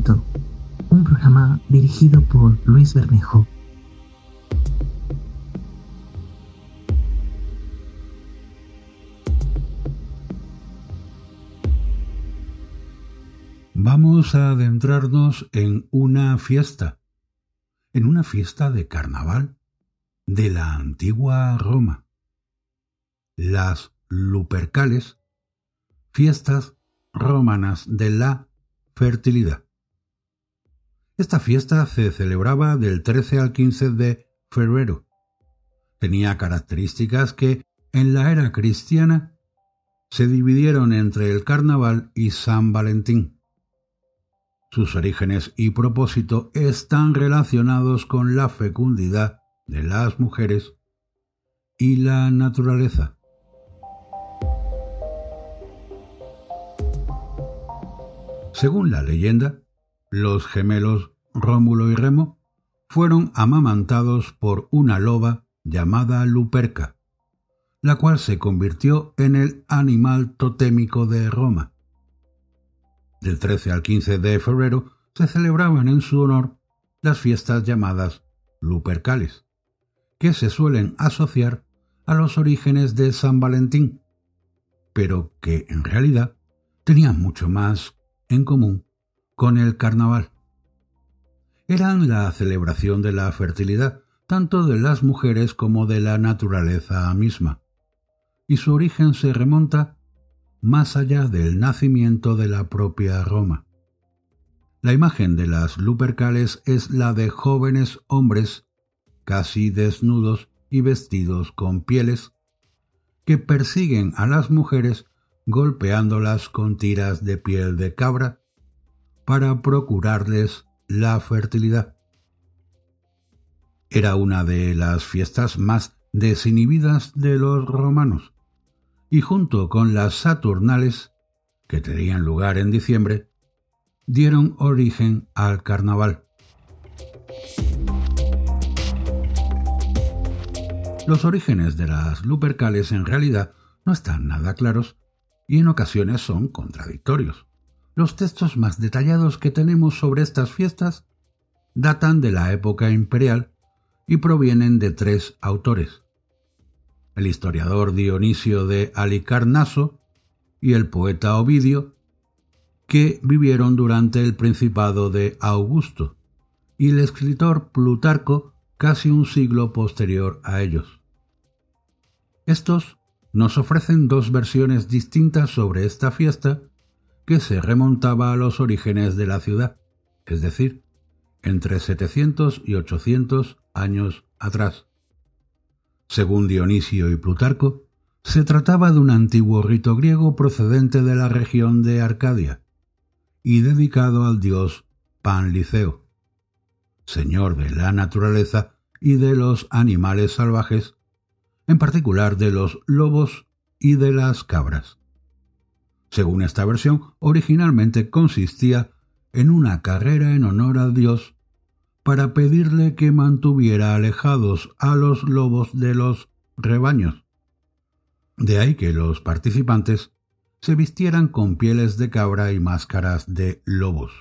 Esto, un programa dirigido por Luis Bermejo. Vamos a adentrarnos en una fiesta de carnaval de la antigua Roma. Las Lupercales, fiestas romanas de la fertilidad. Esta fiesta se celebraba del 13 al 15 de febrero. Tenía características que, en la era cristiana, se dividieron entre el carnaval y San Valentín. Sus orígenes y propósito están relacionados con la fecundidad de las mujeres y la naturaleza. Según la leyenda, los gemelos Rómulo y Remo fueron amamantados por una loba llamada Luperca, la cual se convirtió en el animal totémico de Roma. Del 13 al 15 de febrero se celebraban en su honor las fiestas llamadas Lupercales, que se suelen asociar a los orígenes de San Valentín, pero que en realidad tenían mucho más en común con el carnaval. Eran la celebración de la fertilidad, tanto de las mujeres como de la naturaleza misma, y su origen se remonta más allá del nacimiento de la propia Roma. La imagen de las Lupercales es la de jóvenes hombres, casi desnudos y vestidos con pieles, que persiguen a las mujeres golpeándolas con tiras de piel de cabra para procurarles la fertilidad. Era una de las fiestas más desinhibidas de los romanos, y junto con las Saturnales, que tenían lugar en diciembre, dieron origen al carnaval. Los orígenes de las Lupercales en realidad no están nada claros y en ocasiones son contradictorios. Los textos más detallados que tenemos sobre estas fiestas datan de la época imperial y provienen de 3 autores: el historiador Dionisio de Halicarnaso y el poeta Ovidio, que vivieron durante el principado de Augusto, y el escritor Plutarco, casi un siglo posterior a ellos. Estos nos ofrecen 2 versiones distintas sobre esta fiesta que se remontaba a los orígenes de la ciudad, es decir, entre 700 y 800 años atrás. Según Dionisio y Plutarco, se trataba de un antiguo rito griego procedente de la región de Arcadia y dedicado al dios Panliceo, señor de la naturaleza y de los animales salvajes, en particular de los lobos y de las cabras. Según esta versión, originalmente consistía en una carrera en honor al dios para pedirle que mantuviera alejados a los lobos de los rebaños. De ahí que los participantes se vistieran con pieles de cabra y máscaras de lobos.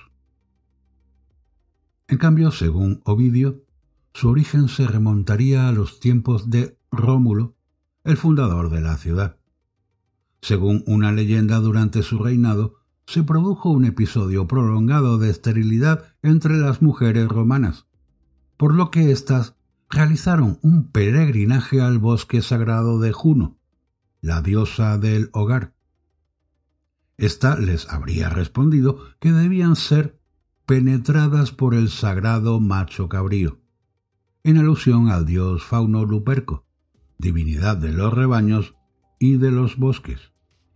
En cambio, según Ovidio, su origen se remontaría a los tiempos de Rómulo, el fundador de la ciudad. Según una leyenda, durante su reinado se produjo un episodio prolongado de esterilidad entre las mujeres romanas, por lo que éstas realizaron un peregrinaje al bosque sagrado de Juno, la diosa del hogar. Esta les habría respondido que debían ser penetradas por el sagrado macho cabrío, en alusión al dios Fauno Luperco, divinidad de los rebaños y de los bosques.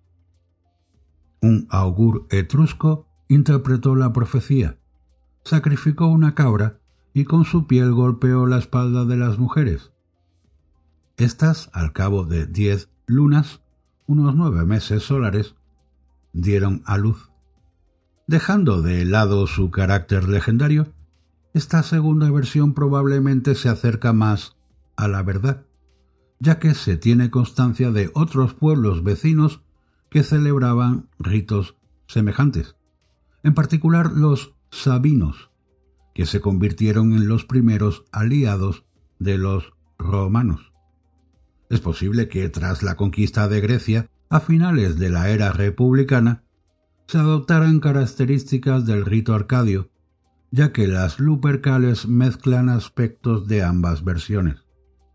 Un augur etrusco interpretó la profecía, sacrificó una cabra y con su piel golpeó la espalda de las mujeres. Estas, al cabo de 10 lunas, unos 9 meses solares, dieron a luz. Dejando de lado su carácter legendario, esta segunda versión probablemente se acerca más a la verdad, ya que se tiene constancia de otros pueblos vecinos que celebraban ritos semejantes, en particular los sabinos, que se convirtieron en los primeros aliados de los romanos. Es posible que tras la conquista de Grecia, a finales de la era republicana, se adoptaran características del rito arcadio, ya que las Lupercales mezclan aspectos de ambas versiones.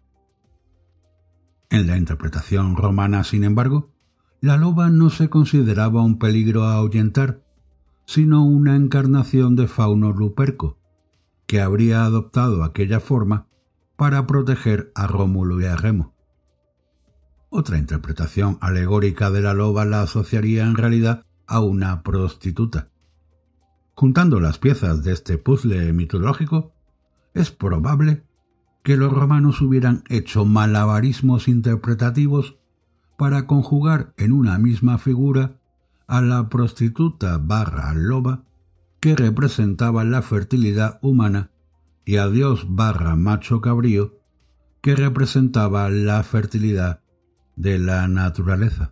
En la interpretación romana, sin embargo, la loba no se consideraba un peligro a ahuyentar, sino una encarnación de Fauno Luperco, que habría adoptado aquella forma para proteger a Rómulo y a Remo. Otra interpretación alegórica de la loba la asociaría en realidad a una prostituta. Juntando las piezas de este puzzle mitológico, es probable que los romanos hubieran hecho malabarismos interpretativos para conjugar en una misma figura a la prostituta / loba que representaba la fertilidad humana y a Dios / macho cabrío que representaba la fertilidad de la naturaleza.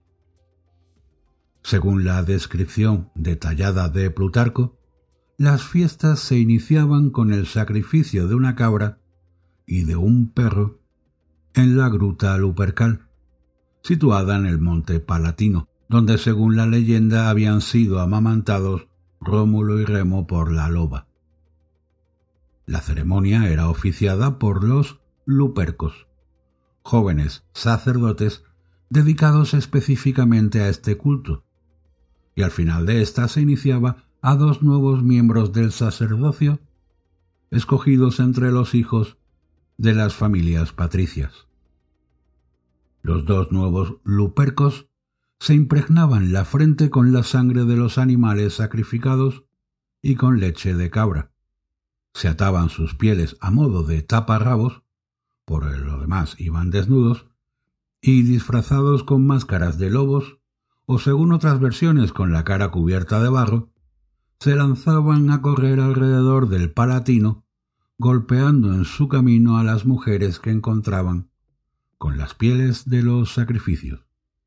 Según la descripción detallada de Plutarco, las fiestas se iniciaban con el sacrificio de una cabra y de un perro en la gruta Lupercal, situada en el monte Palatino, donde según la leyenda habían sido amamantados Rómulo y Remo por la loba. La ceremonia era oficiada por los Lupercos, jóvenes sacerdotes dedicados específicamente a este culto, y al final de ésta se iniciaba a 2 nuevos miembros del sacerdocio, escogidos entre los hijos de las familias patricias. Los 2 nuevos Lupercos se impregnaban la frente con la sangre de los animales sacrificados y con leche de cabra. Se ataban sus pieles a modo de taparrabos, por lo demás iban desnudos, y disfrazados con máscaras de lobos, o según otras versiones con la cara cubierta de barro, se lanzaban a correr alrededor del Palatino, golpeando en su camino a las mujeres que encontraban con las pieles de los sacrificios.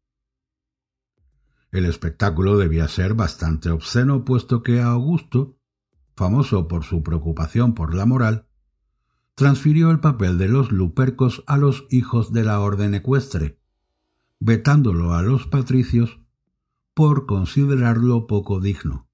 El espectáculo debía ser bastante obsceno, puesto que Augusto, famoso por su preocupación por la moral, transfirió el papel de los Lupercos a los hijos de la orden ecuestre, vetándolo a los patricios por considerarlo poco digno.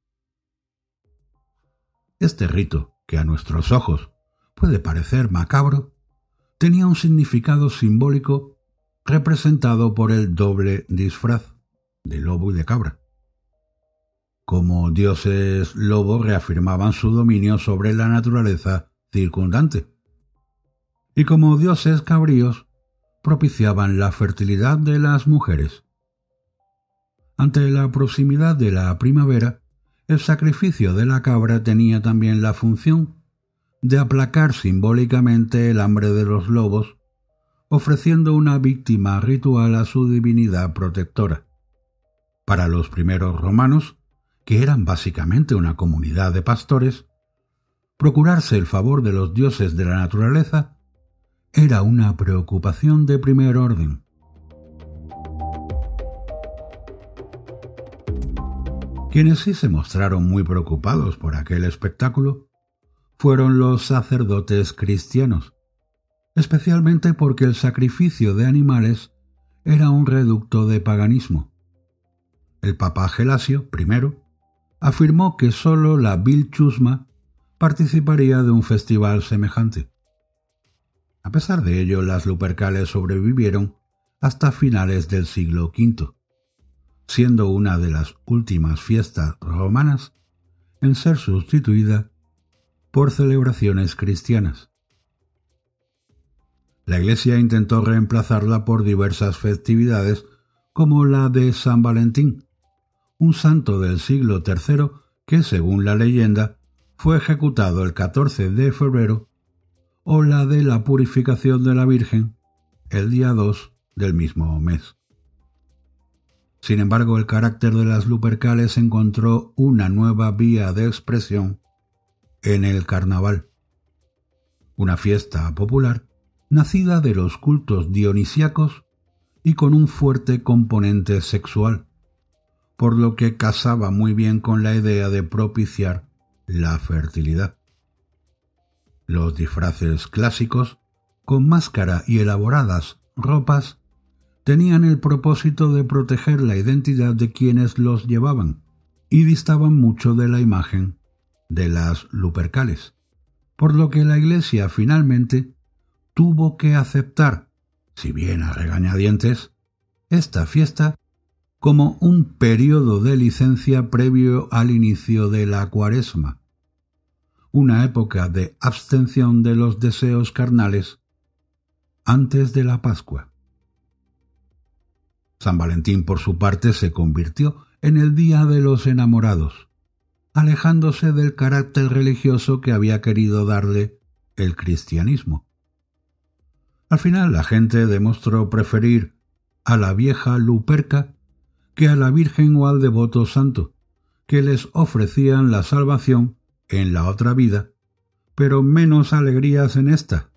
Este rito, que a nuestros ojos puede parecer macabro, tenía un significado simbólico representado por el doble disfraz de lobo y de cabra. Como dioses lobo reafirmaban su dominio sobre la naturaleza circundante, y como dioses cabríos propiciaban la fertilidad de las mujeres. Ante la proximidad de la primavera, el sacrificio de la cabra tenía también la función de aplacar simbólicamente el hambre de los lobos, ofreciendo una víctima ritual a su divinidad protectora. Para los primeros romanos, que eran básicamente una comunidad de pastores, procurarse el favor de los dioses de la naturaleza era una preocupación de primer orden. Quienes sí se mostraron muy preocupados por aquel espectáculo fueron los sacerdotes cristianos, especialmente porque el sacrificio de animales era un reducto de paganismo. El papa Gelasio I afirmó que sólo la vil chusma participaría de un festival semejante. A pesar de ello, las Lupercales sobrevivieron hasta finales del siglo V, siendo una de las últimas fiestas romanas en ser sustituida por celebraciones cristianas. La Iglesia intentó reemplazarla por diversas festividades como la de San Valentín, un santo del siglo III que, según la leyenda, fue ejecutado el 14 de febrero, o la de la Purificación de la Virgen, el día 2 del mismo mes. Sin embargo, el carácter de las Lupercales encontró una nueva vía de expresión en el carnaval, una fiesta popular nacida de los cultos dionisíacos y con un fuerte componente sexual, por lo que casaba muy bien con la idea de propiciar la fertilidad. Los disfraces clásicos, con máscara y elaboradas ropas, tenían el propósito de proteger la identidad de quienes los llevaban y distaban mucho de la imagen de las Lupercales, por lo que la Iglesia finalmente tuvo que aceptar, si bien a regañadientes, esta fiesta como un periodo de licencia previo al inicio de la Cuaresma, una época de abstención de los deseos carnales antes de la Pascua. San Valentín, por su parte, se convirtió en el Día de los Enamorados, alejándose del carácter religioso que había querido darle el cristianismo. Al final, la gente demostró preferir a la vieja Luperca que a la Virgen o al devoto santo, que les ofrecían la salvación en la otra vida, pero menos alegrías en esta.